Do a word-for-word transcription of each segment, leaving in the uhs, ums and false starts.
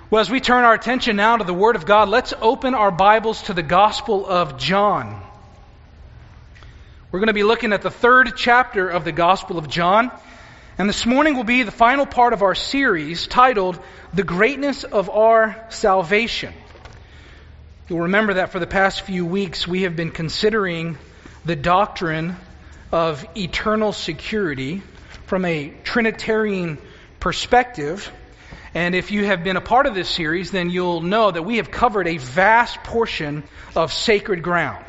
Well, as we turn our attention now to the Word of God, let's open our Bibles to the Gospel of John. We're going to be looking at the third chapter of the Gospel of John, and this morning will be the final part of our series titled, The Greatness of Our Salvation. You'll remember that for the past few weeks we have been considering the doctrine of eternal security from a Trinitarian perspective. And if you have been a part of this series, then you'll know that we have covered a vast portion of sacred ground.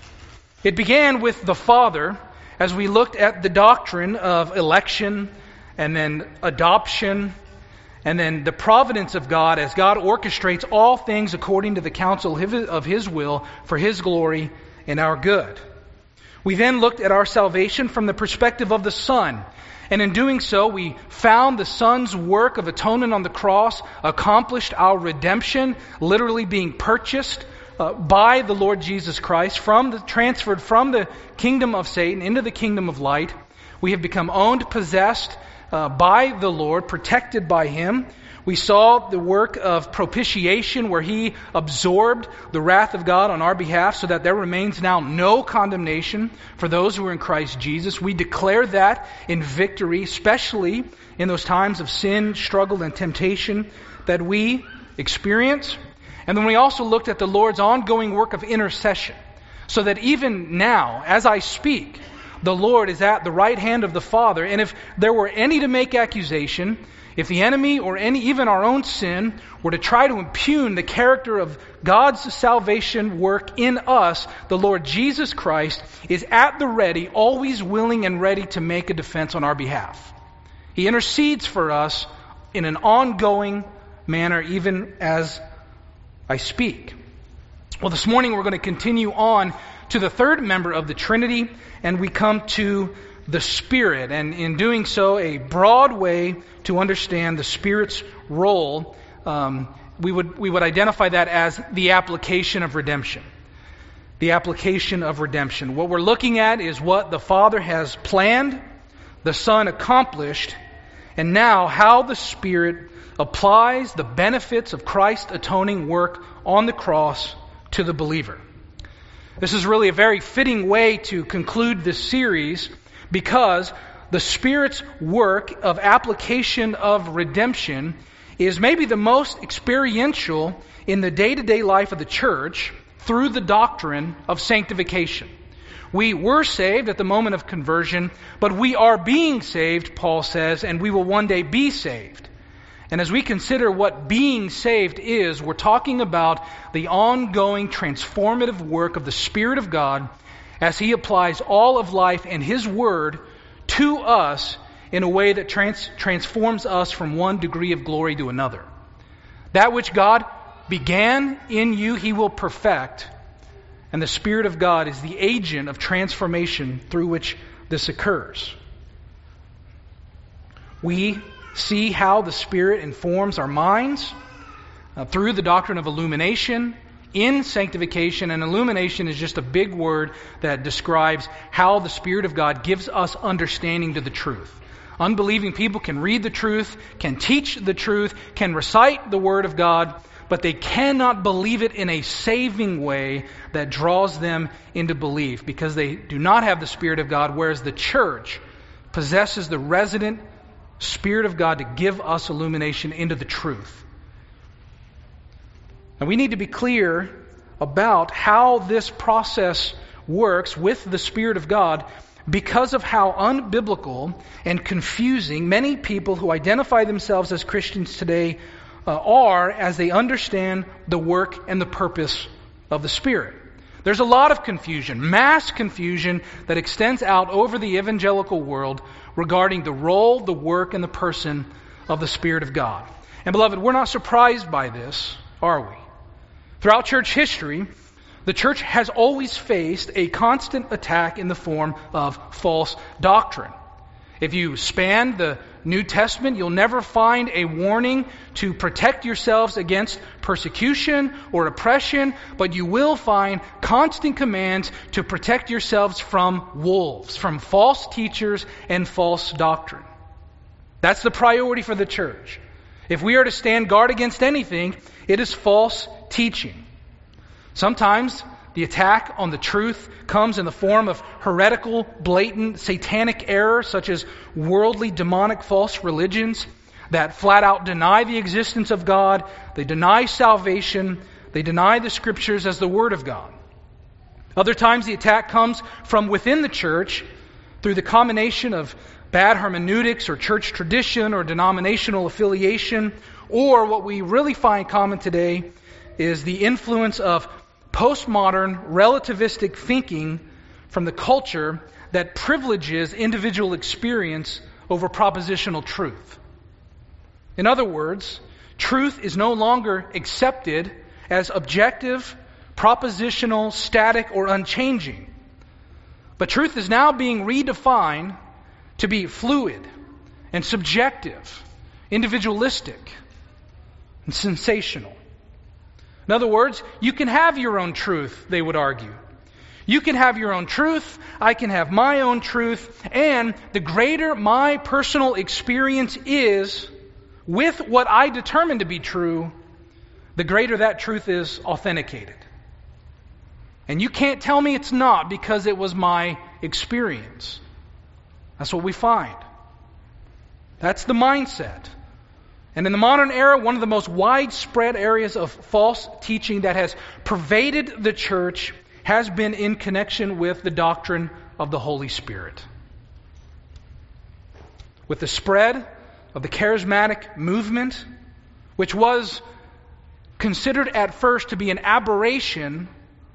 It began with the Father as we looked at the doctrine of election and then adoption and then the providence of God as God orchestrates all things according to the counsel of His will for His glory and our good. We then looked at our salvation from the perspective of the Son. And in doing so, we found the Son's work of atonement on the cross accomplished our redemption, literally being purchased uh, by the Lord Jesus Christ, from the, transferred from the kingdom of Satan into the kingdom of light. We have become owned, possessed uh, by the Lord, protected by Him. We saw the work of propitiation where He absorbed the wrath of God on our behalf so that there remains now no condemnation for those who are in Christ Jesus. We declare that in victory, especially in those times of sin, struggle, and temptation that we experience. And then we also looked at the Lord's ongoing work of intercession so that even now, as I speak, the Lord is at the right hand of the Father. And if there were any to make accusation, if the enemy or any, even our own sin, were to try to impugn the character of God's salvation work in us, the Lord Jesus Christ is at the ready, always willing and ready to make a defense on our behalf. He intercedes for us in an ongoing manner, even as I speak. Well, this morning we're going to continue on to the third member of the Trinity, and we come to the Spirit, and in doing so, a broad way to understand the Spirit's role. Um, we would we would identify that as the application of redemption. The application of redemption. What we're looking at is what the Father has planned, the Son accomplished, and now how the Spirit applies the benefits of Christ's atoning work on the cross to the believer. This is really a very fitting way to conclude this series, because the Spirit's work of application of redemption is maybe the most experiential in the day-to-day life of the church through the doctrine of sanctification. We were saved at the moment of conversion, but we are being saved, Paul says, and we will one day be saved. And as we consider what being saved is, we're talking about the ongoing transformative work of the Spirit of God as He applies all of life and His Word to us in a way that trans- transforms us from one degree of glory to another. That which God began in you, He will perfect. And the Spirit of God is the agent of transformation through which this occurs. We see how the Spirit informs our minds uh, through the doctrine of illumination, in sanctification. And illumination is just a big word that describes how the Spirit of God gives us understanding to the truth. Unbelieving people can read the truth, can teach the truth, can recite the Word of God, but they cannot believe it in a saving way that draws them into belief, because they do not have the Spirit of God, whereas the church possesses the resident Spirit of God to give us illumination into the truth. And we need to be clear about how this process works with the Spirit of God, because of how unbiblical and confusing many people who identify themselves as Christians today uh, are as they understand the work and the purpose of the Spirit. There's a lot of confusion, mass confusion that extends out over the evangelical world regarding the role, the work, and the person of the Spirit of God. And beloved, we're not surprised by this, are we? Throughout church history, the church has always faced a constant attack in the form of false doctrine. If you span the New Testament, you'll never find a warning to protect yourselves against persecution or oppression, but you will find constant commands to protect yourselves from wolves, from false teachers and false doctrine. That's the priority for the church. If we are to stand guard against anything, it is false teaching. Sometimes the attack on the truth comes in the form of heretical, blatant, satanic error, such as worldly, demonic, false religions that flat out deny the existence of God. They deny salvation. They deny the Scriptures as the Word of God. Other times the attack comes from within the church through the combination of bad hermeneutics or church tradition or denominational affiliation, or what we really find common today is the influence of postmodern relativistic thinking from the culture that privileges individual experience over propositional truth. In other words, truth is no longer accepted as objective, propositional, static, or unchanging. But truth is now being redefined to be fluid and subjective, individualistic and sensational. In other words, you can have your own truth, they would argue. You can have your own truth, I can have my own truth, and the greater my personal experience is with what I determine to be true, the greater that truth is authenticated. And you can't tell me it's not because it was my experience. That's what we find. That's the mindset. And in the modern era, one of the most widespread areas of false teaching that has pervaded the church has been in connection with the doctrine of the Holy Spirit. With the spread of the charismatic movement, which was considered at first to be an aberration,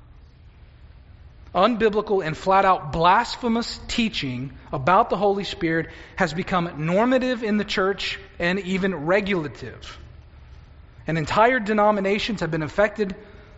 unbiblical and flat-out blasphemous teaching about the Holy Spirit has become normative in the church and even regulative. And entire denominations have been affected,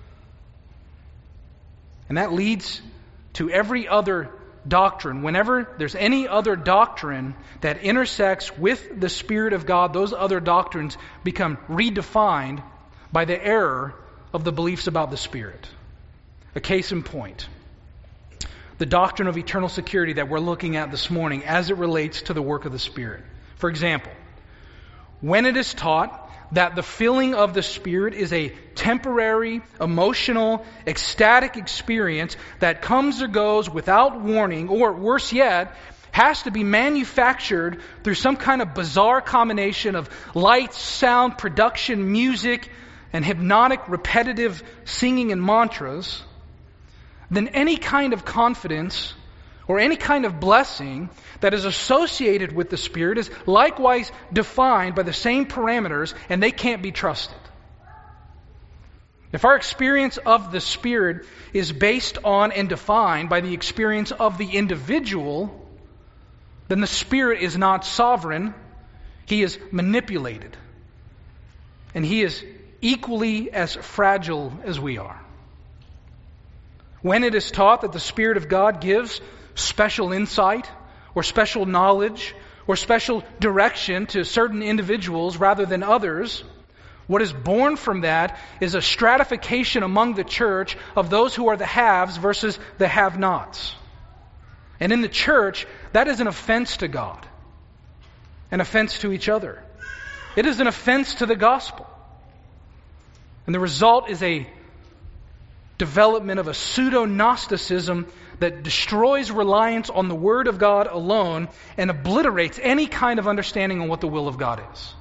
and that leads to every other doctrine. Whenever there's any other doctrine that intersects with the Spirit of God, those other doctrines become redefined by the error of the beliefs about the Spirit. A case in point, the doctrine of eternal security that we're looking at this morning as it relates to the work of the Spirit. For example, when it is taught that the filling of the Spirit is a temporary, emotional, ecstatic experience that comes or goes without warning, or worse yet, has to be manufactured through some kind of bizarre combination of lights, sound, production, music, and hypnotic, repetitive singing and mantras, then any kind of confidence or any kind of blessing that is associated with the Spirit is likewise defined by the same parameters, and they can't be trusted. If our experience of the Spirit is based on and defined by the experience of the individual, then the Spirit is not sovereign. He is manipulated. And He is equally as fragile as we are. When it is taught that the Spirit of God gives special insight or special knowledge or special direction to certain individuals rather than others, what is born from that is a stratification among the church of those who are the haves versus the have-nots. And in the church, that is an offense to God, an offense to each other. It is an offense to the gospel. And the result is a development of a pseudo-Gnosticism that destroys reliance on the Word of God alone and obliterates any kind of understanding on what the will of God is.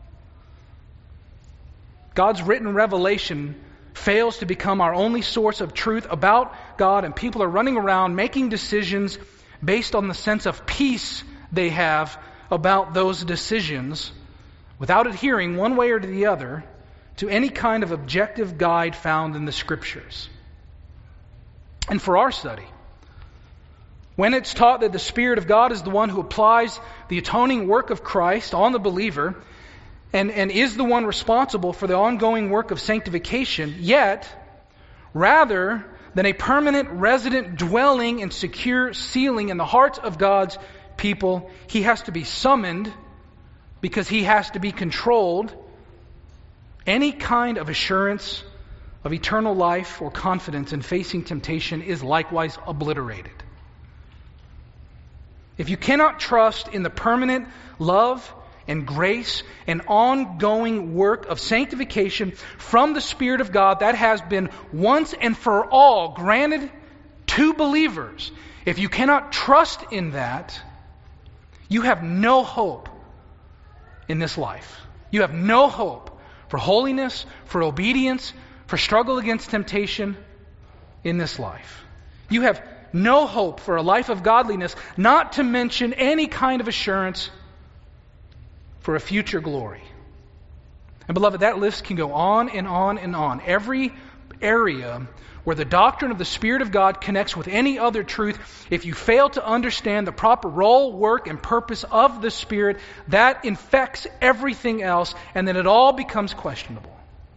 God's written revelation fails to become our only source of truth about God, and people are running around making decisions based on the sense of peace they have about those decisions without adhering one way or to the other to any kind of objective guide found in the Scriptures. And for our study, when it's taught that the Spirit of God is the one who applies the atoning work of Christ on the believer and, and is the one responsible for the ongoing work of sanctification, yet, rather than a permanent resident dwelling and secure sealing in the hearts of God's people, He has to be summoned because He has to be controlled. Any kind of assurance of eternal life or confidence in facing temptation is likewise obliterated. If you cannot trust in the permanent love and grace and ongoing work of sanctification from the Spirit of God that has been once and for all granted to believers. If you cannot trust in that, you have no hope in this life. You have no hope for holiness, for obedience, for struggle against temptation in this life. You have no hope for a life of godliness, not to mention any kind of assurance for a future glory. And beloved, that list can go on and on and on. Every area where the doctrine of the Spirit of God connects with any other truth, if you fail to understand the proper role, work, and purpose of the Spirit, that infects everything else, and then it all becomes questionable.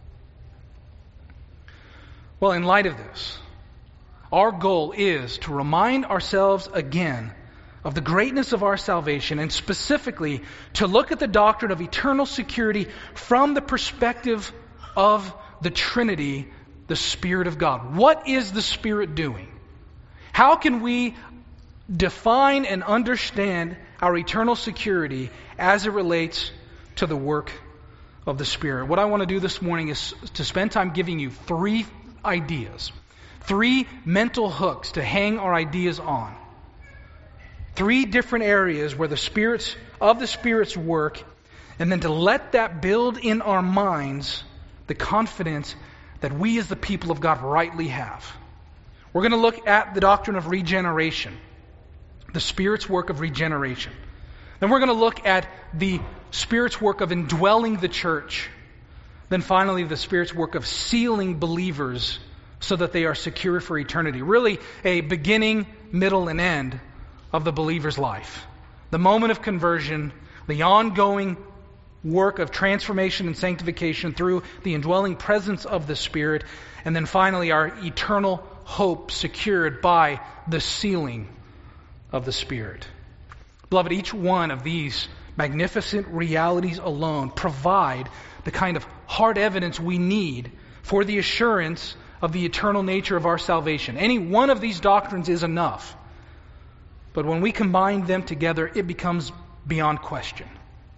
Well, in light of this, our goal is to remind ourselves again of the greatness of our salvation, and specifically to look at the doctrine of eternal security from the perspective of the Trinity, the Spirit of God. What is the Spirit doing? How can we define and understand our eternal security as it relates to the work of the Spirit? What I want to do this morning is to spend time giving you three ideas, three mental hooks to hang our ideas on. Three different areas where the Spirit's of the Spirit's work, and then to let that build in our minds the confidence that we as the people of God rightly have. We're going to look at the doctrine of regeneration, the Spirit's work of regeneration. Then we're going to look at the Spirit's work of indwelling the church. Then finally, the Spirit's work of sealing believers so that they are secure for eternity. Really a beginning, middle, and end of the believer's life. The moment of conversion, the ongoing work of transformation and sanctification through the indwelling presence of the Spirit, and then finally our eternal hope secured by the sealing of the Spirit. Beloved, each one of these magnificent realities alone provide the kind of hard evidence we need for the assurance of the eternal nature of our salvation. Any one of these doctrines is enough. But when we combine them together, it becomes beyond question.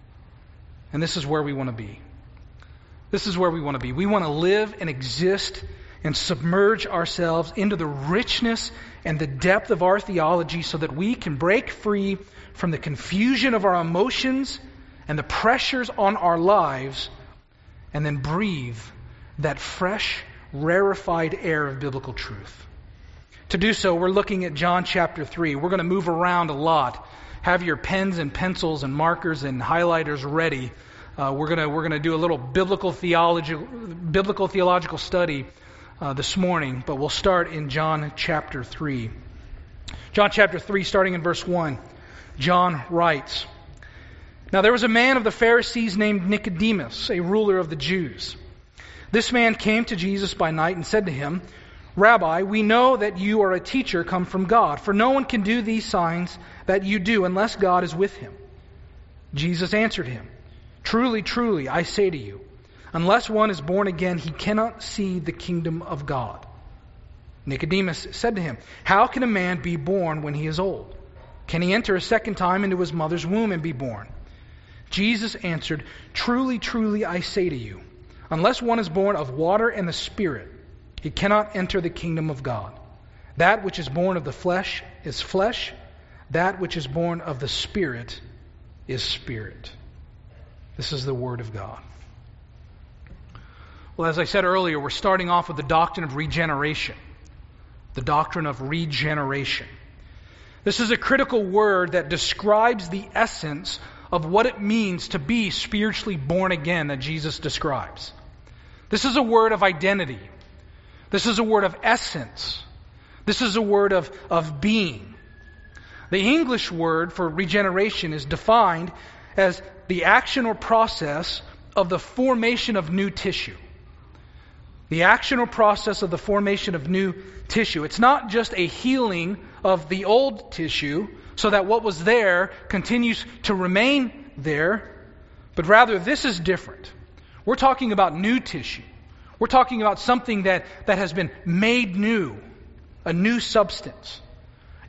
And this is where we want to be. This is where we want to be. We want to live and exist and submerge ourselves into the richness and the depth of our theology so that we can break free from the confusion of our emotions and the pressures on our lives, and then breathe that fresh, rarefied air of biblical truth. To do so, we're looking at John chapter three. We're going to move around a lot. Have your pens and pencils and markers and highlighters ready. Uh, we're going to we're going to do a little biblical theology, biblical theological study uh, this morning. But we'll start in John chapter three. John chapter three, starting in verse one. John writes, "Now there was a man of the Pharisees named Nicodemus, a ruler of the Jews. This man came to Jesus by night and said to him, 'Rabbi, we know that you are a teacher come from God, for no one can do these signs that you do unless God is with him.' Jesus answered him, 'Truly, truly, I say to you, unless one is born again, he cannot see the kingdom of God.' Nicodemus said to him, 'How can a man be born when he is old? Can he enter a second time into his mother's womb and be born?' Jesus answered, 'Truly, truly, I say to you, unless one is born of water and the Spirit, he cannot enter the kingdom of God. That which is born of the flesh is flesh. That which is born of the Spirit is spirit.'" This is the Word of God. Well, as I said earlier, we're starting off with the doctrine of regeneration. The doctrine of regeneration. This is a critical word that describes the essence of what it means to be spiritually born again that Jesus describes. This is a word of identity. This is a word of essence. This is a word of, of being. The English word for regeneration is defined as the action or process of the formation of new tissue. The action or process of the formation of new tissue. It's not just a healing of the old tissue so that what was there continues to remain there, but rather this is different. We're talking about new tissue. We're talking about something that, that has been made new, a new substance.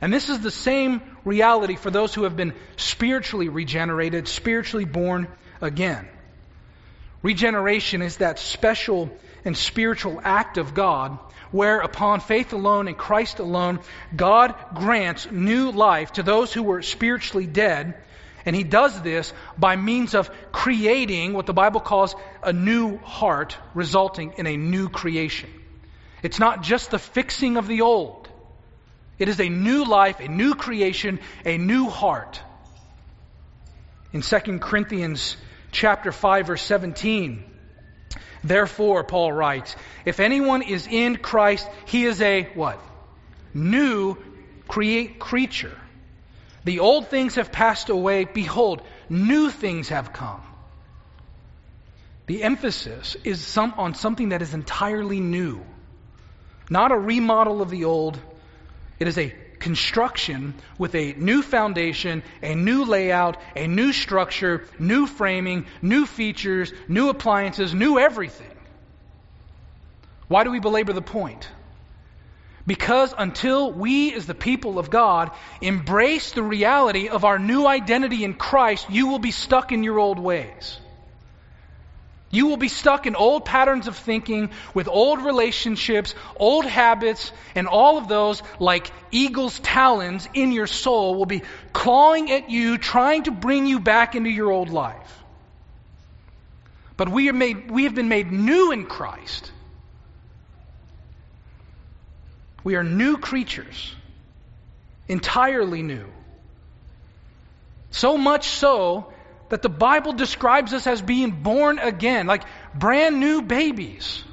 And this is the same reality for those who have been spiritually regenerated, spiritually born again. Regeneration is that special and spiritual act of God where upon faith alone in Christ alone, God grants new life to those who were spiritually dead. And He does this by means of creating what the Bible calls a new heart, resulting in a new creation. It's not just the fixing of the old. It is a new life, a new creation, a new heart. In Second Corinthians chapter five, verse seventeen, therefore, Paul writes, if anyone is in Christ, he is a what? New create creature. The old things have passed away. Behold, new things have come. The emphasis is some, on something that is entirely new. Not a remodel of the old. It is a construction with a new foundation, a new layout, a new structure, new framing, new features, new appliances, new everything. Why do we belabor the point? Because until we as the people of God embrace the reality of our new identity in Christ, you will be stuck in your old ways. You will be stuck in old patterns of thinking with old relationships, old habits, and all of those, like eagle's talons in your soul, will be clawing at you, trying to bring you back into your old life. But we are made, we have been made new in Christ. We are new creatures, entirely new. So much so that the Bible describes us as being born again, like brand new babies.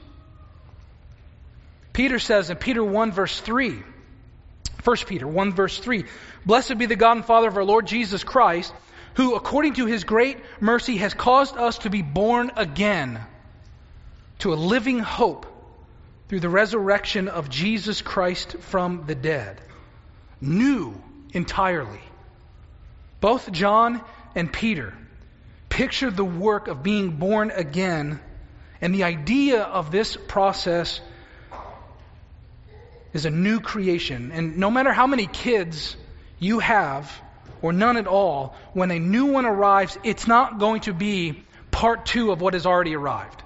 Peter says in Peter one verse three, First Peter one verse three, blessed be the God and Father of our Lord Jesus Christ, who according to His great mercy has caused us to be born again to a living hope through the resurrection of Jesus Christ from the dead. New entirely. Both John and Peter picture the work of being born again, and the idea of this process is a new creation. And no matter how many kids you have, or none at all, when a new one arrives, it's not going to be part two of what has already arrived.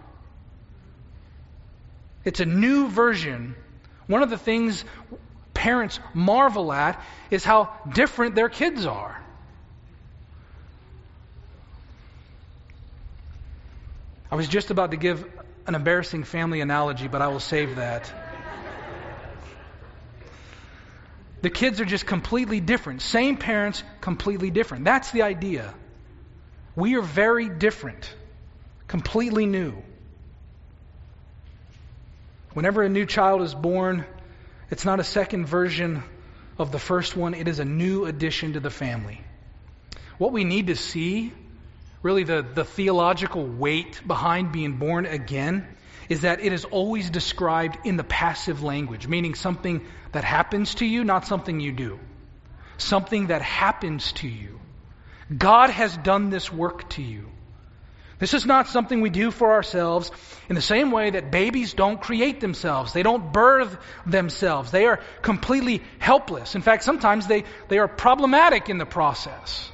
It's a new version. One of the things parents marvel at is how different their kids are. I was just about to give an embarrassing family analogy, but I will save that. The kids are just completely different. Same parents, completely different. That's the idea. We are very different. Completely new. Whenever a new child is born, it's not a second version of the first one. It is a new addition to the family. What we need to see, really the, the theological weight behind being born again, is that it is always described in the passive language, meaning something that happens to you, not something you do. Something that happens to you. God has done this work to you. This is not something we do for ourselves in the same way that babies don't create themselves. They don't birth themselves. They are completely helpless. In fact, sometimes they, they are problematic in the process.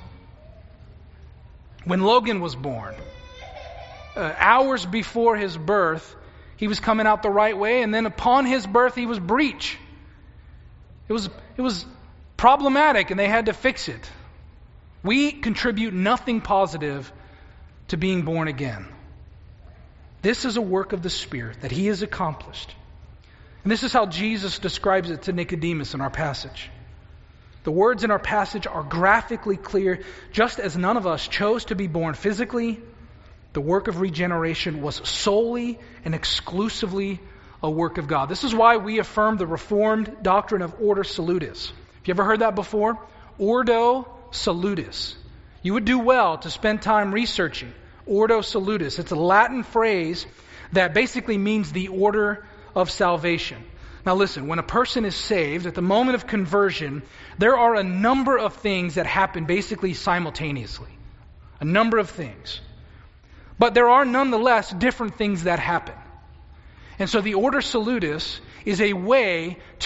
When Logan was born, uh, hours before his birth, he was coming out the right way, and then upon his birth, he was breech. It was, it was problematic, and they had to fix it. We contribute nothing positive to being born again. This is a work of the Spirit that He has accomplished. And this is how Jesus describes it to Nicodemus in our passage. The words in our passage are graphically clear. Just as none of us chose to be born physically, the work of regeneration was solely and exclusively a work of God. This is why we affirm the Reformed doctrine of Ordo Salutis. Have you ever heard that before? Ordo Salutis. You would do well to spend time researching Ordo Salutis. It's a Latin phrase that basically means the order of salvation. Now listen, when a person is saved, at the moment of conversion, there are a number of things that happen basically simultaneously. A number of things. But there are nonetheless different things that happen. And so the Ordo Salutis is a way to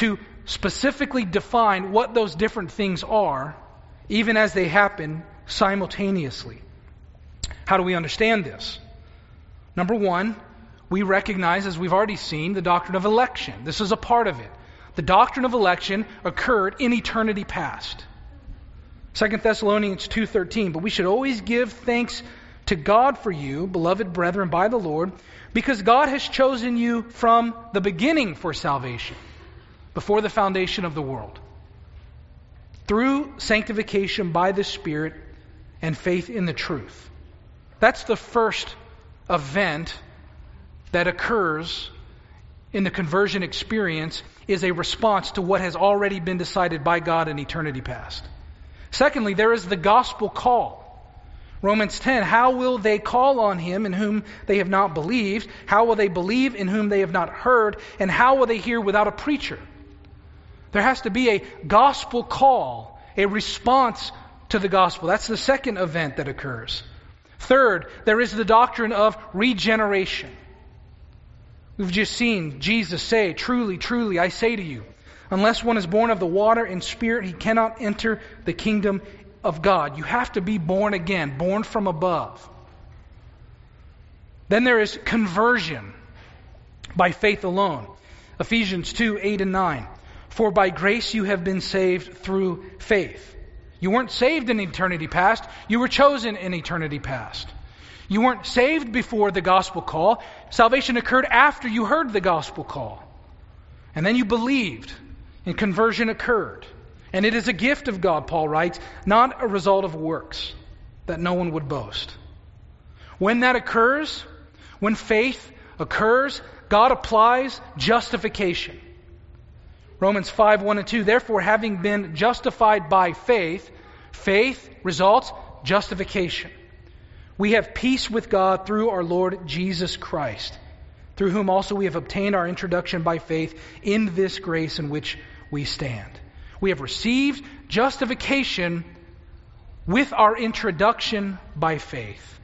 specifically define what those different things are, even as they happen simultaneously. How do we understand this? Number one, we recognize, as we've already seen, the doctrine of election. This is a part of it. The doctrine of election occurred in eternity past. Second Thessalonians two thirteen, but we should always give thanks to God for you, beloved brethren, by the Lord, because God has chosen you from the beginning for salvation, before the foundation of the world, through sanctification by the Spirit and faith in the truth. That's the first event that occurs in the conversion experience, is a response to what has already been decided by God in eternity past. Secondly, there is the gospel call. Romans ten, how will they call on him in whom they have not believed? How will they believe in whom they have not heard? And how will they hear without a preacher? There has to be a gospel call, a response to the gospel. That's the second event that occurs. Third, there is the doctrine of regeneration. We've just seen Jesus say, truly, truly, I say to you, unless one is born of the water and Spirit, he cannot enter the kingdom of God. You have to be born again, born from above. Then there is conversion by faith alone. Ephesians two, eight and nine. For by grace you have been saved through faith. You weren't saved in eternity past. You were chosen in eternity past. You weren't saved before the gospel call. Salvation occurred after you heard the gospel call. And then you believed, and conversion occurred. And it is a gift of God, Paul writes, not a result of works, that no one would boast. When that occurs, when faith occurs, God applies justification. Romans five, one and two, therefore having been justified by faith, faith results justification. We have peace with God through our Lord Jesus Christ, through whom also we have obtained our introduction by faith in this grace in which we stand. We have received justification with our introduction by faith.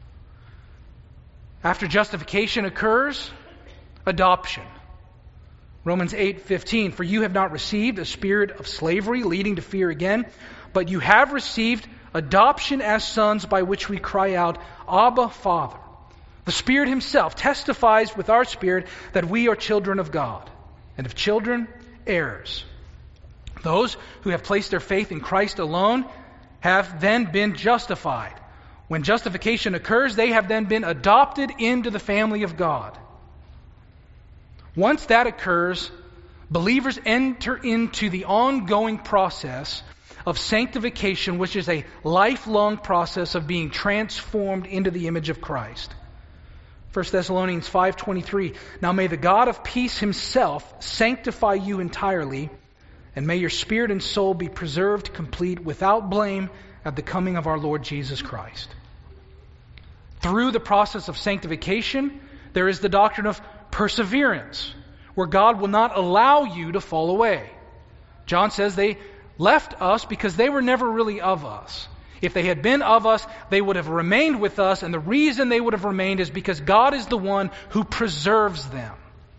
After justification occurs, adoption. Romans eight fifteen, for you have not received a spirit of slavery leading to fear again, but you have received adoption as sons by which we cry out, Abba, Father. The Spirit Himself testifies with our spirit that we are children of God, and if children, heirs. Those who have placed their faith in Christ alone have then been justified. When justification occurs, they have then been adopted into the family of God. Once that occurs, believers enter into the ongoing process of sanctification, which is a lifelong process of being transformed into the image of Christ. First Thessalonians five twenty-three, now may the God of peace Himself sanctify you entirely, and may your spirit and soul be preserved complete without blame at the coming of our Lord Jesus Christ. Through the process of sanctification, there is the doctrine of perseverance, where God will not allow you to fall away. John says they left us because they were never really of us. If they had been of us, they would have remained with us, and the reason they would have remained is because God is the one who preserves them.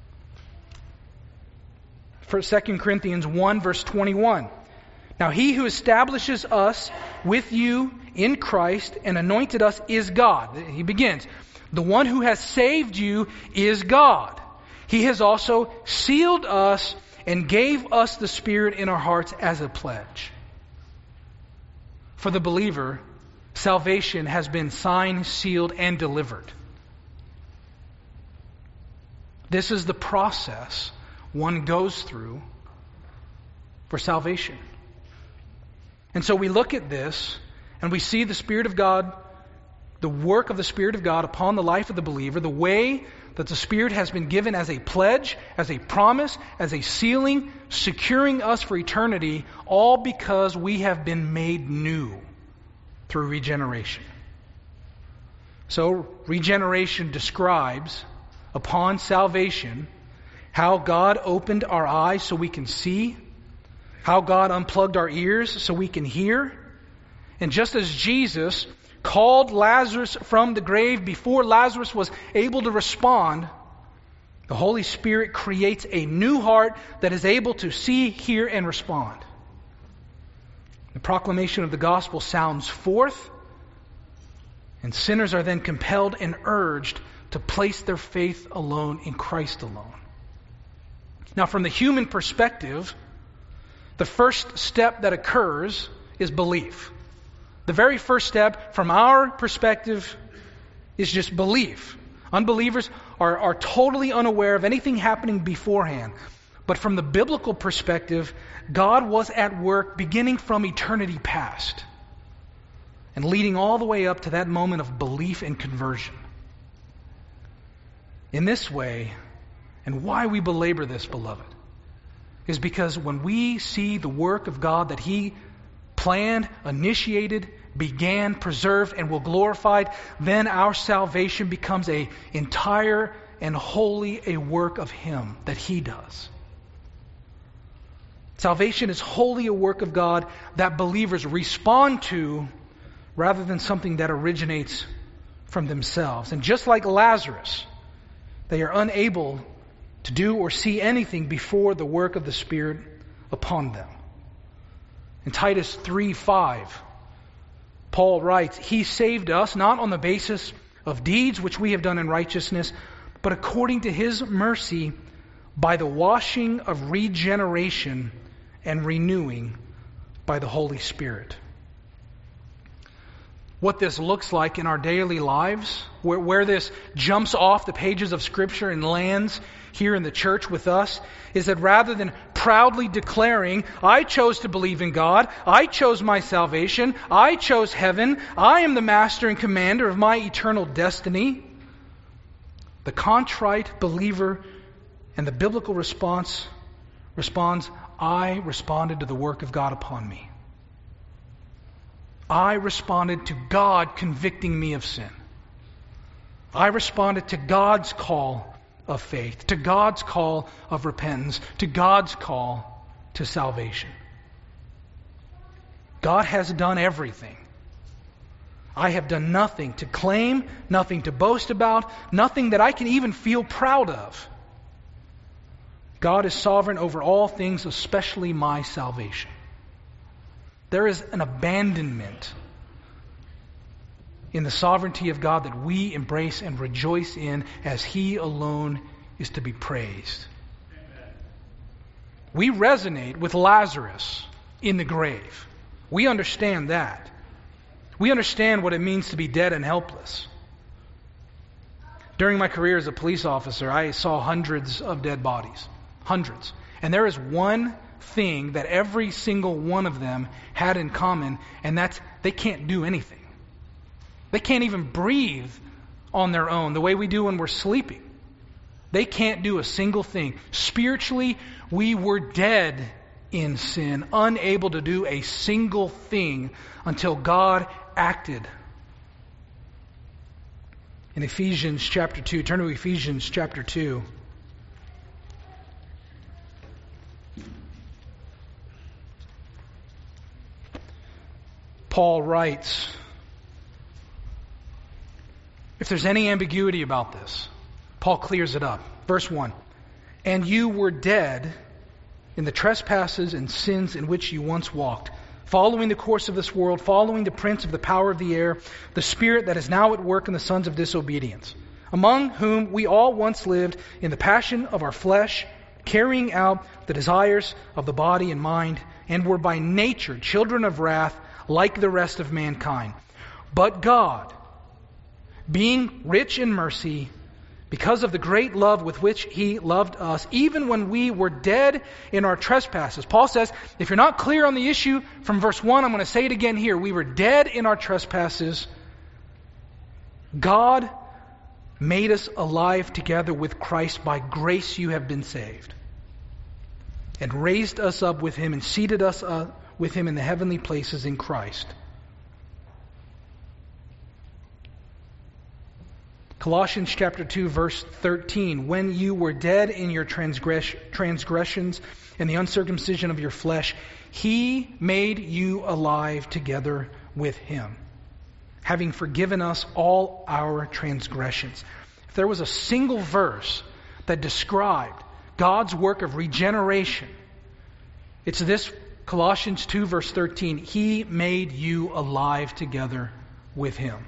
For Second Corinthians one, verse twenty-one. Now He who establishes us with you in Christ and anointed us is God. He begins. The one who has saved you is God. He has also sealed us and gave us the Spirit in our hearts as a pledge. For the believer, salvation has been signed, sealed, and delivered. This is the process one goes through for salvation. And so we look at this and we see the Spirit of God, the work of the Spirit of God upon the life of the believer, the way that the Spirit has been given as a pledge, as a promise, as a sealing, securing us for eternity, all because we have been made new through regeneration. So, regeneration describes, upon salvation, how God opened our eyes so we can see, how God unplugged our ears so we can hear. And just as Jesus called Lazarus from the grave before Lazarus was able to respond, The Holy Spirit creates a new heart that is able to see, hear, and respond. The proclamation of the gospel sounds forth, and sinners are then compelled and urged to place their faith alone in Christ alone. Now, from the human perspective, the first step that occurs is belief. The very first step from our perspective is just belief. Unbelievers are, are totally unaware of anything happening beforehand. But from the biblical perspective, God was at work beginning from eternity past and leading all the way up to that moment of belief and conversion. In this way, and why we belabor this, beloved, is because when we see the work of God that He planned, initiated, began, preserved, and will glorify, then our salvation becomes a entire and wholly a work of Him that He does. Salvation is wholly a work of God that believers respond to rather than something that originates from themselves. And just like Lazarus, they are unable to do or see anything before the work of the Spirit upon them. In Titus three five, Paul writes, He saved us not on the basis of deeds which we have done in righteousness, but according to His mercy by the washing of regeneration and renewing by the Holy Spirit. What this looks like in our daily lives, where, where this jumps off the pages of Scripture and lands here in the church with us, is that rather than proudly declaring, I chose to believe in God, I chose my salvation, I chose heaven, I am the master and commander of my eternal destiny, the contrite believer and the biblical response responds, I responded to the work of God upon me. I responded to God convicting me of sin. I responded to God's call of faith, to God's call of repentance, to God's call to salvation. God has done everything. I have done nothing to claim, nothing to boast about, nothing that I can even feel proud of. God is sovereign over all things, especially my salvation. There is an abandonment in the sovereignty of God that we embrace and rejoice in as He alone is to be praised. Amen. We resonate with Lazarus in the grave. We understand that. We understand what it means to be dead and helpless. During my career as a police officer, I saw hundreds of dead bodies. Hundreds. And there is one thing that every single one of them had in common, and that's they can't do anything. They can't even breathe on their own the way we do when we're sleeping. They can't do a single thing. Spiritually, we were dead in sin, unable to do a single thing until God acted. In Ephesians chapter two, turn to Ephesians chapter two. Paul writes, if there's any ambiguity about this, Paul clears it up. Verse one, and you were dead in the trespasses and sins in which you once walked, following the course of this world, following the prince of the power of the air, the spirit that is now at work in the sons of disobedience, among whom we all once lived in the passion of our flesh, carrying out the desires of the body and mind, and were by nature children of wrath, like the rest of mankind. But God, being rich in mercy, because of the great love with which He loved us, even when we were dead in our trespasses. Paul says, if you're not clear on the issue from verse one, I'm going to say it again here. We were dead in our trespasses. God made us alive together with Christ. By grace you have been saved. And raised us up with Him and seated us up with Him in the heavenly places in Christ. Colossians chapter two, verse thirteen. When you were dead in your transgress- transgressions and the uncircumcision of your flesh, He made you alive together with Him, having forgiven us all our transgressions. If there was a single verse that described God's work of regeneration. It's this, Colossians two verse thirteen, He made you alive together with Him.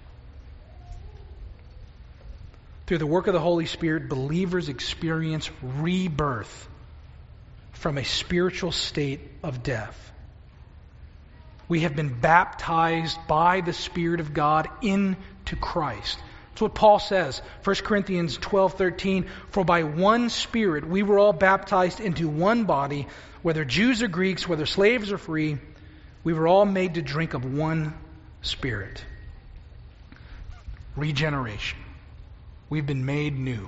Through the work of the Holy Spirit, believers experience rebirth from a spiritual state of death. We have been baptized by the Spirit of God into Christ. That's what Paul says, First Corinthians twelve thirteen, for by one Spirit we were all baptized into one body, whether Jews or Greeks, whether slaves or free, we were all made to drink of one Spirit. Regeneration. We've been made new.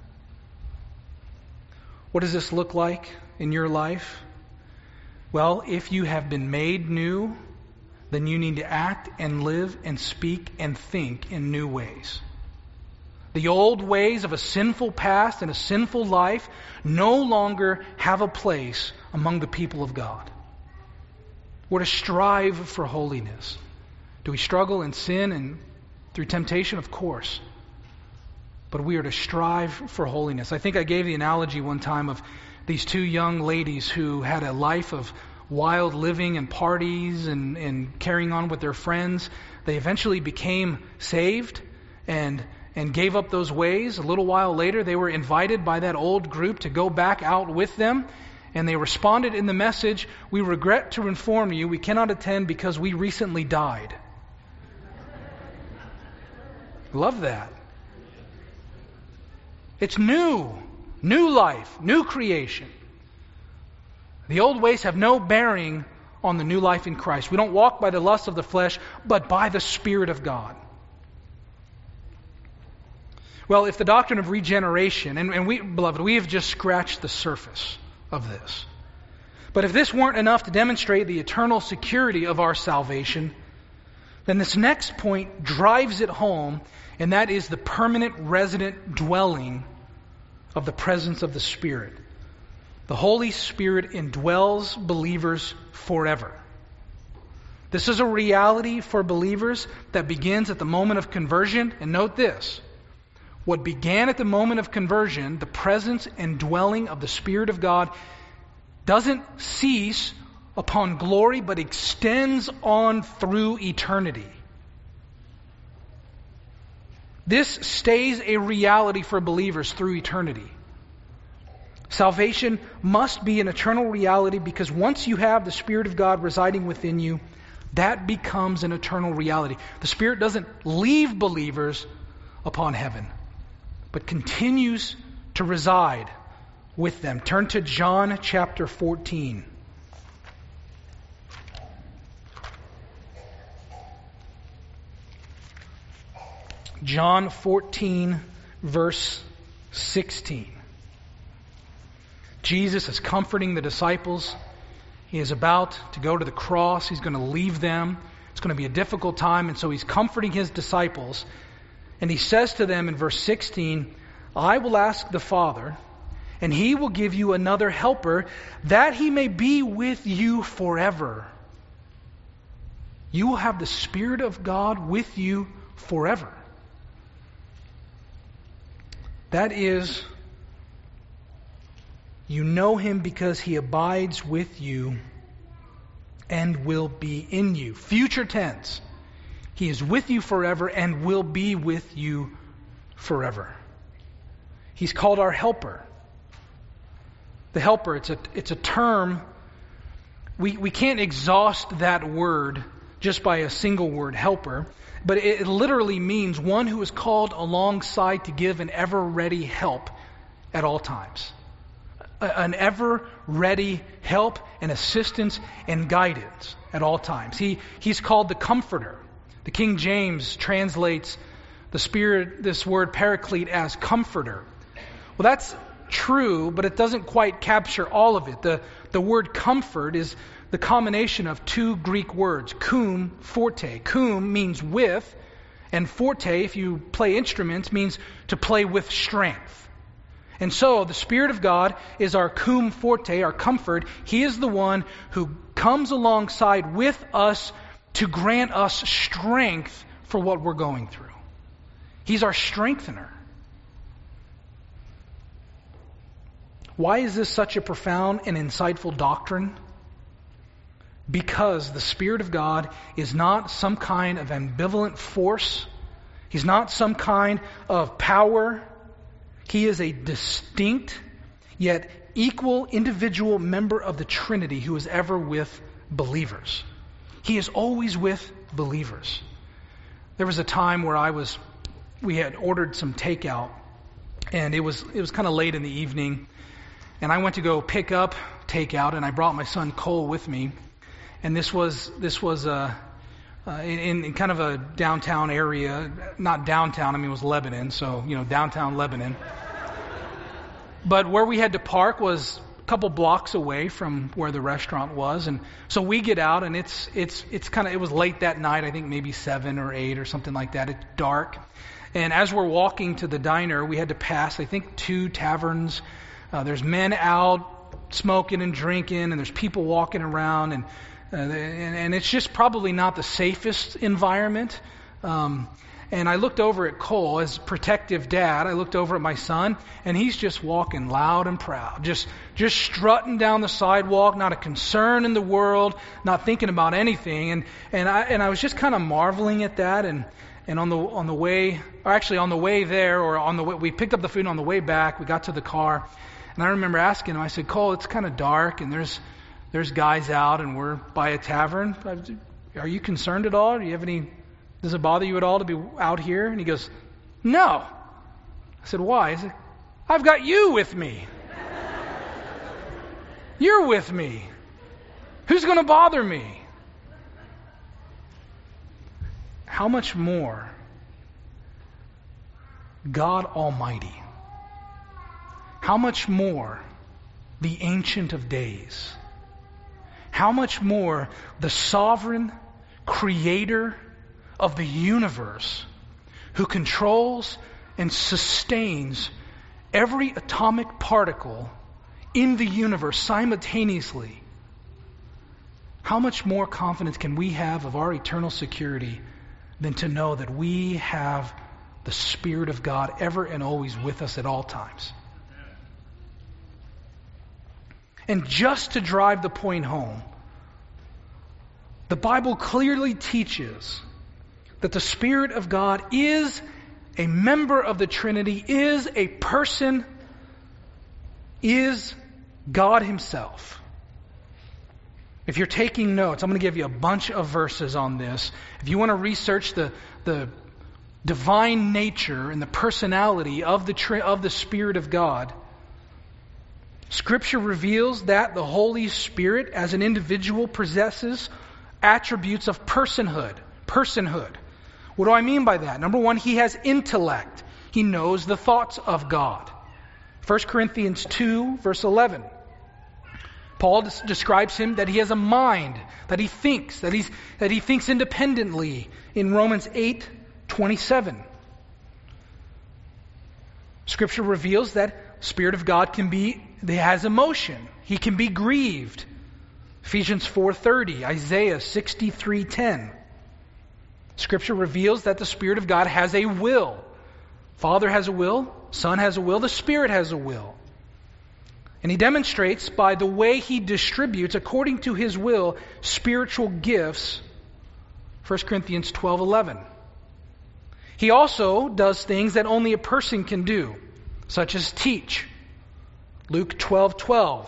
What does this look like in your life? Well, if you have been made new, then you need to act and live and speak and think in new ways. The old ways of a sinful past and a sinful life no longer have a place among the people of God. We're to strive for holiness. Do we struggle in sin and through temptation? Of course. But we are to strive for holiness. I think I gave the analogy one time of these two young ladies who had a life of wild living and parties and, and carrying on with their friends. They eventually became saved and and gave up those ways. A little while later, they were invited by that old group to go back out with them. And they responded in the message, "We regret to inform you we cannot attend because we recently died." Love that. It's new. New life. New creation. The old ways have no bearing on the new life in Christ. We don't walk by the lust of the flesh, but by the Spirit of God. Well, if the doctrine of regeneration, and, and we, beloved, we have just scratched the surface of this. But if this weren't enough to demonstrate the eternal security of our salvation, then this next point drives it home, and that is the permanent resident dwelling of the presence of the Spirit. The Holy Spirit indwells believers forever. This is a reality for believers that begins at the moment of conversion. And note this, what began at the moment of conversion, the presence and dwelling of the Spirit of God, doesn't cease upon glory, but extends on through eternity. This stays a reality for believers through eternity. Salvation must be an eternal reality because once you have the Spirit of God residing within you, that becomes an eternal reality. The Spirit doesn't leave believers upon heaven, but continues to reside with them. Turn to John chapter fourteen. John fourteen, verse sixteen. Jesus is comforting the disciples. He is about to go to the cross. He's going to leave them. It's going to be a difficult time, and so he's comforting his disciples. And he says to them in verse sixteen, "I will ask the Father, and He will give you another helper, that He may be with you forever." You will have the Spirit of God with you forever. That is, you know Him because He abides with you and will be in you. Future tense. He is with you forever and will be with you forever. He's called our helper. The helper, it's a, it's a term. We, we can't exhaust that word just by a single word, helper. But it, it literally means one who is called alongside to give an ever-ready help at all times. A, an ever-ready help and assistance and guidance at all times. He, he's called the Comforter. The King James translates the Spirit, this word paraclete, as comforter. Well, that's true, but it doesn't quite capture all of it. The, the word comfort is the combination of two Greek words, cum, forte. Cum means with, and forte, if you play instruments, means to play with strength. And so the Spirit of God is our cum forte, our comfort. He is the one who comes alongside with us to grant us strength for what we're going through. He's our strengthener. Why is this such a profound and insightful doctrine? Because the Spirit of God is not some kind of ambivalent force. He's not some kind of power. He is a distinct yet equal individual member of the Trinity who is ever with believers. He is always with believers. There was a time where I was, we had ordered some takeout, and it was it was kind of late in the evening, and I went to go pick up takeout, and I brought my son Cole with me, and this was this was a uh, in, in kind of a downtown area, not downtown. I mean, it was Lebanon, so you know, downtown Lebanon. But where we had to park was a couple blocks away from where the restaurant was, and so we get out, and it's it's it's kind of it was late that night. I think maybe seven or eight or something like that. It's dark, and as we're walking to the diner, we had to pass, I think, two taverns. Uh, there's men out smoking and drinking, and there's people walking around, and uh, and, and it's just probably not the safest environment. Um, And I looked over at Cole as protective dad. I looked over at my son, and he's just walking loud and proud, just just strutting down the sidewalk, not a concern in the world, not thinking about anything. And and I and I was just kind of marveling at that. And and on the on the way, or actually on the way there, or on the way, we picked up the food on the way back. We got to the car, and I remember asking him. I said, "Cole, it's kind of dark, and there's there's guys out, and we're by a tavern. Are you concerned at all? Do you have any? Does it bother you at all to be out here?" And he goes, "No." I said, "Why?" He said, "I've got you with me. You're with me. Who's going to bother me?" How much more God Almighty? How much more the Ancient of Days? How much more the sovereign Creator of the universe, who controls and sustains every atomic particle in the universe simultaneously? How much more confidence can we have of our eternal security than to know that we have the Spirit of God ever and always with us at all times? And just to drive the point home, the Bible clearly teaches that the Spirit of God is a member of the Trinity, is a person, is God Himself. If you're taking notes, I'm going to give you a bunch of verses on this. If you want to research the, the divine nature and the personality of the, of the Spirit of God, Scripture reveals that the Holy Spirit as an individual possesses attributes of personhood. Personhood. What do I mean by that? Number one, He has intellect. He knows the thoughts of God. First Corinthians two, verse eleven. Paul des- describes Him that He has a mind, that He thinks, that, he's, that He thinks independently in Romans eight, twenty-seven. Scripture reveals that Spirit of God can be, He has emotion. He can be grieved. Ephesians four thirty, Isaiah sixty-three ten. Scripture reveals that the Spirit of God has a will. Father has a will, Son has a will, the Spirit has a will. And He demonstrates by the way He distributes, according to His will, spiritual gifts. First Corinthians twelve eleven. He also does things that only a person can do, such as teach. Luke twelve twelve.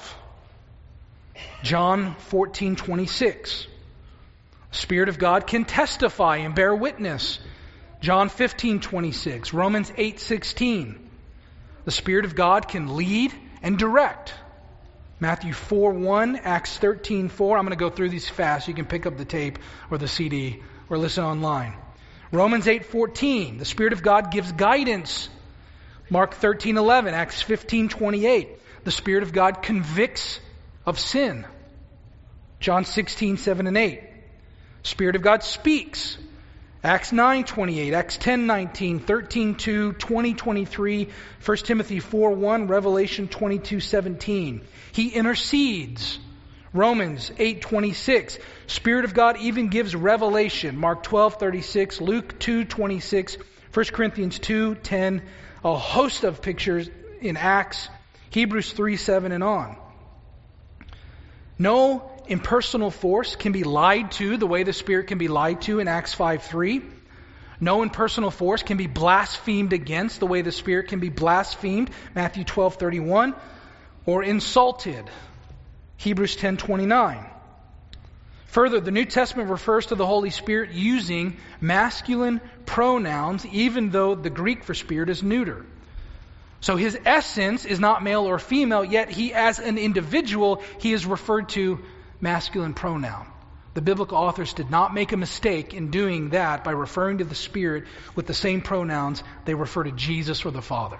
John fourteen twenty-six. The Spirit of God can testify and bear witness. John fifteen twenty-six. Romans eight sixteen. The Spirit of God can lead and direct. Matthew four one, Acts thirteen four. I'm going to go through these fast. You can pick up the tape or the C D or listen online. Romans eight fourteen. The Spirit of God gives guidance. Mark thirteen eleven, Acts fifteen twenty-eight. The Spirit of God convicts of sin. John sixteen seven and eight. Spirit of God speaks. Acts nine twenty-eight, Acts ten nineteen, thirteen two, twenty twenty-three, First Timothy four one, Revelation twenty-two seventeen. He intercedes. Romans eight twenty-six. Spirit of God even gives revelation. Mark twelve thirty-six, Luke two twenty-six, First Corinthians two ten, a host of pictures in Acts. Hebrews three seven and on. No impersonal force can be lied to the way the Spirit can be lied to in Acts five three. No impersonal force can be blasphemed against the way the Spirit can be blasphemed, Matthew twelve thirty-one, or insulted, Hebrews ten twenty-nine. Further, the New Testament refers to the Holy Spirit using masculine pronouns, even though the Greek for Spirit is neuter. So his essence is not male or female, yet he, as an individual, he is referred to masculine pronoun. The biblical authors did not make a mistake in doing that by referring to the Spirit with the same pronouns they refer to Jesus or the Father.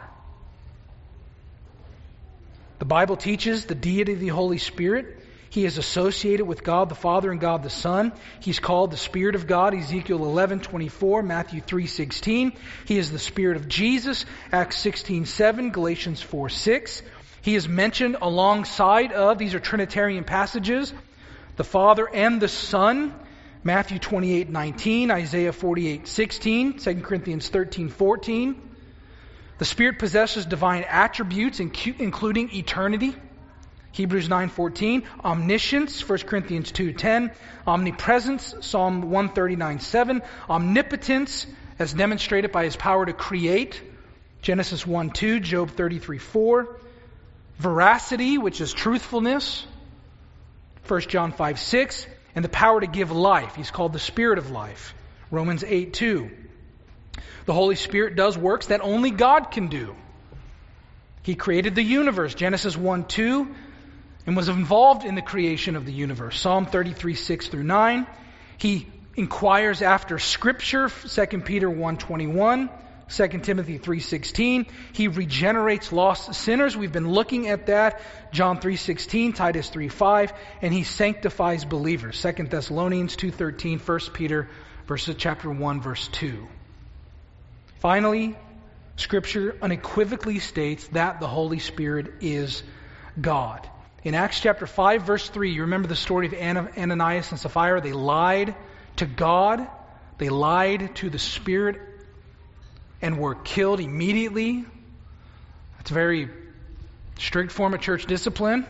The Bible teaches the deity of the Holy Spirit. He is associated with God the Father and God the Son. He's called the Spirit of God, Ezekiel eleven twenty-four, Matthew three sixteen. He is the Spirit of Jesus, Acts sixteen seven, Galatians four six. He is mentioned alongside of, these are Trinitarian passages, the Father and the Son, Matthew twenty-eight nineteen, Isaiah forty-eight sixteen, Second Corinthians thirteen fourteen. The Spirit possesses divine attributes, including eternity, Hebrews nine fourteen, omniscience, First Corinthians two ten, omnipresence, Psalm one thirty-nine seven, omnipotence, as demonstrated by his power to create, Genesis one two, Job thirty-three four, veracity, which is truthfulness, First John five six, and the power to give life. He's called the Spirit of life, Romans eight two. The Holy Spirit does works that only God can do. He created the universe, Genesis one two, and was involved in the creation of the universe, Psalm thirty-three six through nine. He inquires after Scripture, Second Peter one twenty-one, Second Timothy three sixteen. He regenerates lost sinners. We've been looking at that, John three sixteen, Titus three five, and he sanctifies believers, Second Thessalonians two thirteen, First Peter verses chapter one verse two. Finally, Scripture unequivocally states that the Holy Spirit is God. In Acts chapter five, verse three, you remember the story of Ananias and Sapphira? They lied to God, they lied to the Spirit, and were killed immediately. That's a very strict form of church discipline.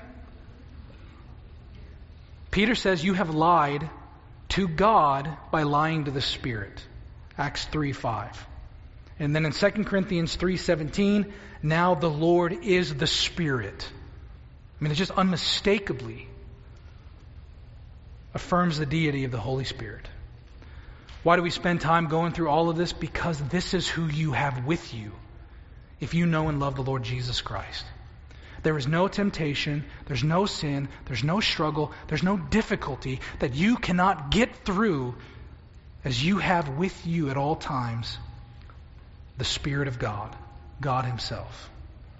Peter says you have lied to God by lying to the Spirit. Acts three five. And then in Second Corinthians three seventeen, now the Lord is the Spirit. I mean, it just unmistakably affirms the deity of the Holy Spirit. Why do we spend time going through all of this? Because this is who you have with you if you know and love the Lord Jesus Christ. There is no temptation, there's no sin, there's no struggle, there's no difficulty that you cannot get through as you have with you at all times the Spirit of God, God Himself.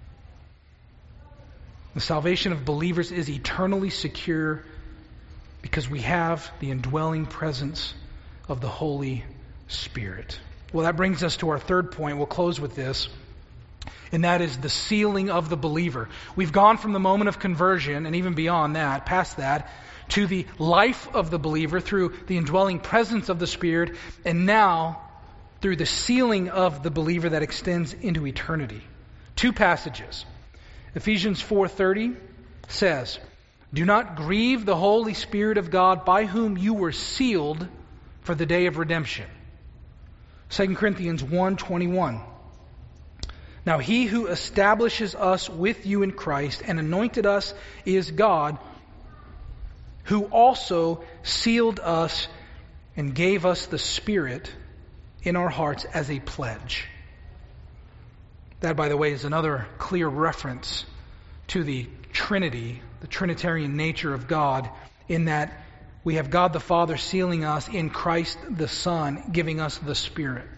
The salvation of believers is eternally secure because we have the indwelling presence of the Holy Spirit. Well, that brings us to our third point. We'll close with this, and that is the sealing of the believer. We've gone from the moment of conversion, and even beyond that, past that, to the life of the believer through the indwelling presence of the Spirit, and now through the sealing of the believer that extends into eternity. Two passages. Ephesians four thirty says, "Do not grieve the Holy Spirit of God, by whom you were sealed for the day of redemption." Second Corinthians one twenty-one. "Now he who establishes us with you in Christ and anointed us is God, who also sealed us and gave us the Spirit in our hearts as a pledge." That, by the way, is another clear reference to the Trinity, the Trinitarian nature of God, in that we have God the Father sealing us in Christ the Son, giving us the Spirit.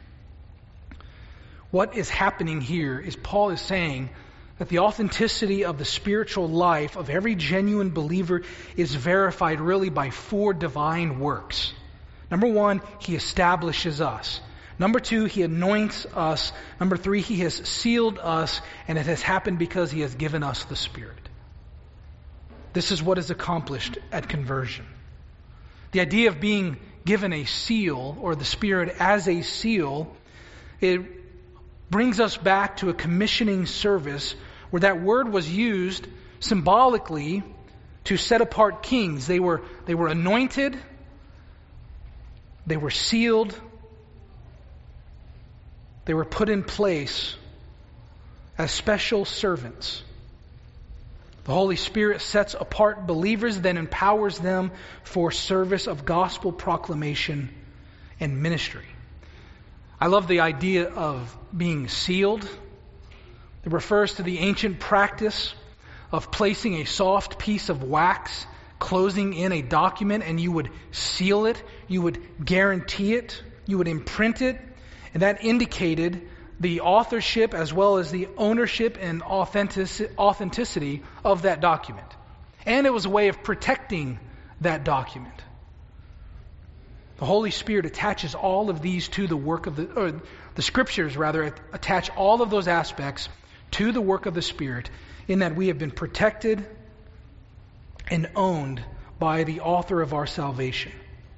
What is happening here is Paul is saying that the authenticity of the spiritual life of every genuine believer is verified really by four divine works. Number one, He establishes us. Number two, He anoints us. Number three, He has sealed us, and it has happened because He has given us the Spirit. This is what is accomplished at conversion. The idea of being given a seal, or the Spirit as a seal, it brings us back to a commissioning service where that word was used symbolically to set apart kings. They were, they were anointed, they were sealed, they were put in place as special servants. The Holy Spirit sets apart believers, then empowers them for service of gospel proclamation and ministry. I love the idea of being sealed. It refers to the ancient practice of placing a soft piece of wax, closing in a document, and you would seal it, you would guarantee it, you would imprint it, and that indicated the authorship as well as the ownership and authentic- authenticity of that document. And it was a way of protecting that document. The Holy Spirit attaches all of these to the work of the, or the Scriptures rather, attach all of those aspects to the work of the Spirit, in that we have been protected and owned by the author of our salvation.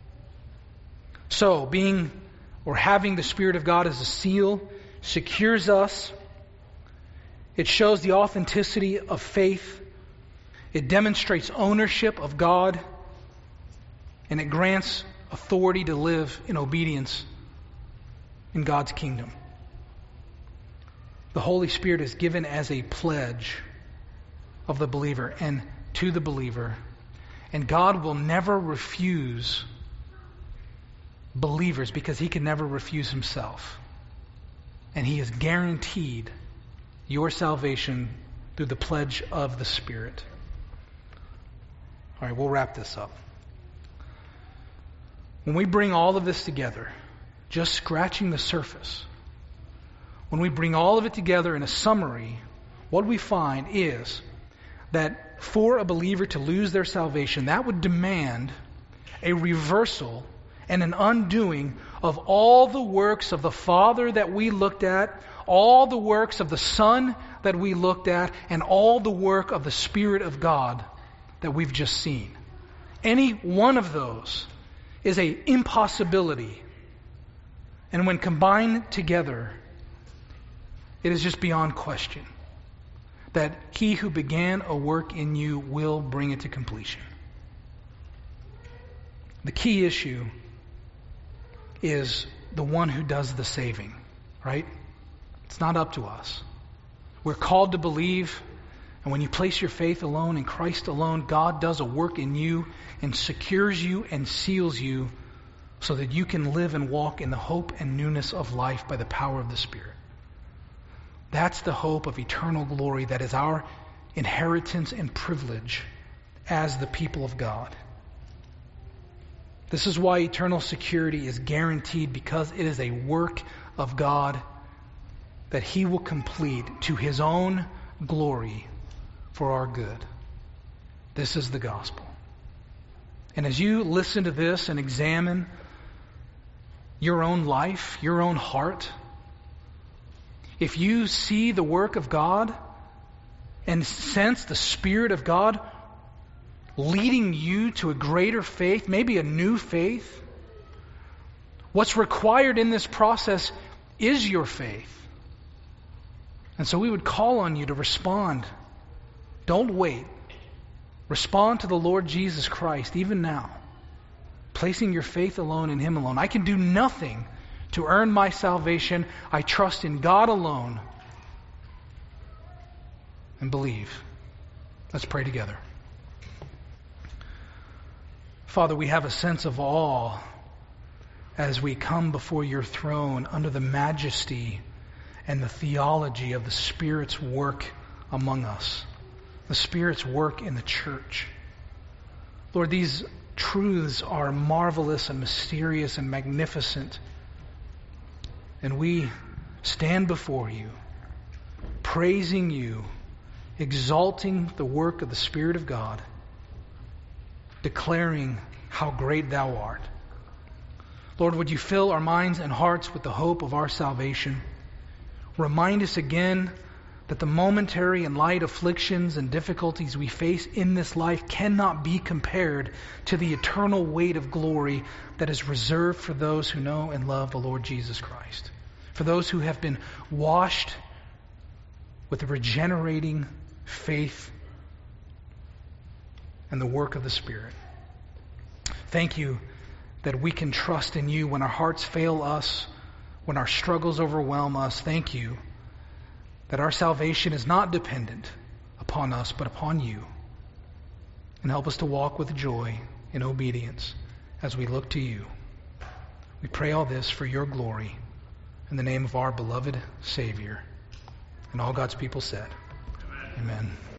So, being or having the Spirit of God as a seal secures us. It shows the authenticity of faith. It demonstrates ownership of God. And it grants authority to live in obedience in God's kingdom. The Holy Spirit is given as a pledge of the believer and to the believer. And God will never refuse believers because He can never refuse Himself. And He has guaranteed your salvation through the pledge of the Spirit. All right, we'll wrap this up. When we bring all of this together, just scratching the surface, when we bring all of it together in a summary, what we find is that for a believer to lose their salvation, that would demand a reversal and an undoing of all the works of the Father that we looked at, all the works of the Son that we looked at, and all the work of the Spirit of God that we've just seen. Any one of those is an impossibility. And when combined together, it is just beyond question that He who began a work in you will bring it to completion. The key issue is the one who does the saving, right? It's not up to us. We're called to believe, and when you place your faith alone in Christ alone, God does a work in you and secures you and seals you so that you can live and walk in the hope and newness of life by the power of the Spirit. That's the hope of eternal glory that is our inheritance and privilege as the people of God. This is why eternal security is guaranteed, because it is a work of God that He will complete to His own glory for our good. This is the gospel. And as you listen to this and examine your own life, your own heart, if you see the work of God and sense the Spirit of God leading you to a greater faith, maybe a new faith, what's required in this process is your faith. And so we would call on you to respond. Don't wait. Respond to the Lord Jesus Christ even now, placing your faith alone in Him alone. I can do nothing to earn my salvation. I trust in God alone and believe. Let's pray together. Father, we have a sense of awe as we come before your throne under the majesty and the theology of the Spirit's work among us, the Spirit's work in the church. Lord, these truths are marvelous and mysterious and magnificent. And we stand before you, praising you, exalting the work of the Spirit of God, declaring how great thou art. Lord, would you fill our minds and hearts with the hope of our salvation? Remind us again that the momentary and light afflictions and difficulties we face in this life cannot be compared to the eternal weight of glory that is reserved for those who know and love the Lord Jesus Christ. For those who have been washed with the regenerating faith and the work of the Spirit. Thank you that we can trust in you when our hearts fail us, when our struggles overwhelm us. Thank you that our salvation is not dependent upon us, but upon you. And help us to walk with joy in obedience as we look to you. We pray all this for your glory in the name of our beloved Savior. And all God's people said, Amen. Amen.